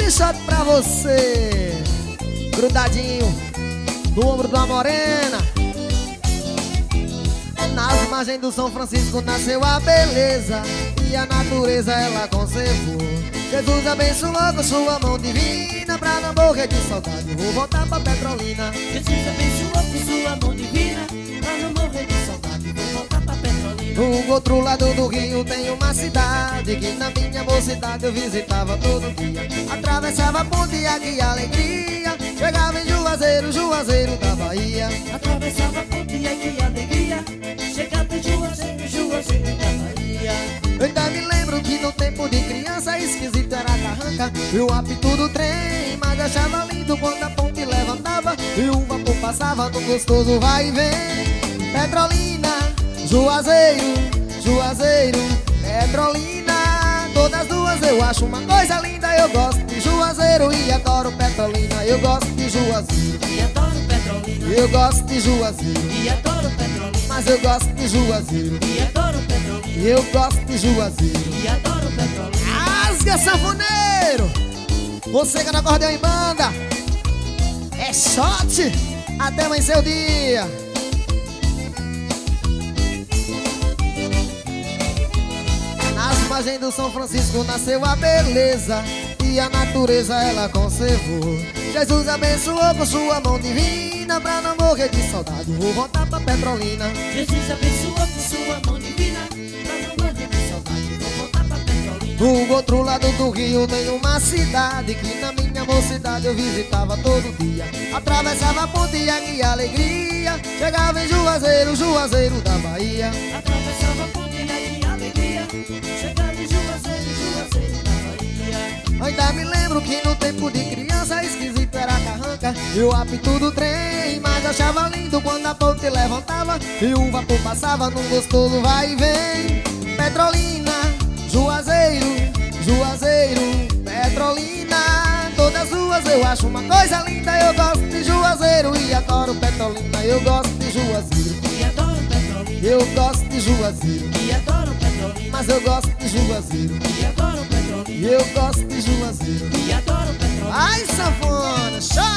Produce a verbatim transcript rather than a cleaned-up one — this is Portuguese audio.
Esse shot pra você, grudadinho no ombro da morena. Nas margens do São Francisco nasceu a beleza, e a natureza ela conservou. Jesus abençoou com sua mão divina, pra não morrer de saudade vou voltar pra Petrolina. Jesus abençoou com sua mão divina, pra não morrer de saudade vou voltar pra Petrolina. No outro lado do rio tem uma cidade que na minha mocidade eu visitava todo dia. Atravessava a ponte e que alegria, chegava em Juazeiro, Juazeiro da Bahia. Atravessava a ponte e que alegria, chegava em Juazeiro, Juazeiro da Bahia. Eu ainda me lembro que no tempo de criança esquisito era a carranca e o apito do trem, mas achava lindo quando a ponte levantava e o vapor passava no gostoso vai e vem. Petrolina, Juazeiro, Juazeiro, Petrolina, todas duas eu acho uma coisa linda. Eu gosto de Juazeiro e adoro Petrolina. Eu gosto de Juazeiro E adoro Petrolina, eu gosto de Juazeiro, e adoro Petrolina, mas eu gosto de Juazeiro, e adoro Petrolina, eu gosto de Juazeiro. e adoro Petrolina. Rasga, sanfoneiro! Você que não acordeão em banda, é shot até amanhecer o dia. Nas margens do São Francisco nasceu a beleza, e a natureza ela conservou. Jesus abençoou com sua mão divina, pra não morrer de saudade vou voltar pra Petrolina. Jesus abençoou com sua mão divina, pra não morrer de saudade vou voltar pra Petrolina. Do outro lado do rio tem uma cidade que na minha mocidade eu visitava todo dia. Atravessava a ponte e que alegria, chegava em Juazeiro, Juazeiro da Bahia. Atravessava a ponte e que alegria, chegava em Juazeiro, Juazeiro da Bahia. Ainda me lembro que no tempo de criança esquisito era a carranca e o apito do trem, mas achava lindo quando a ponte levantava e o vapor passava num gostoso vai e vem. Petrolina, Juazeiro, Juazeiro, Petrolina, todas duas eu acho uma coisa linda. Eu gosto de Juazeiro e adoro Petrolina. Eu gosto de Juazeiro, E adoro Petrolina, eu gosto de Juazeiro, e adoro Petrolina, mas eu gosto de Juazeiro, e adoro Petrolina, eu gosto de Juazeiro. e adoro Petrolina. Ai, sanfona, chora!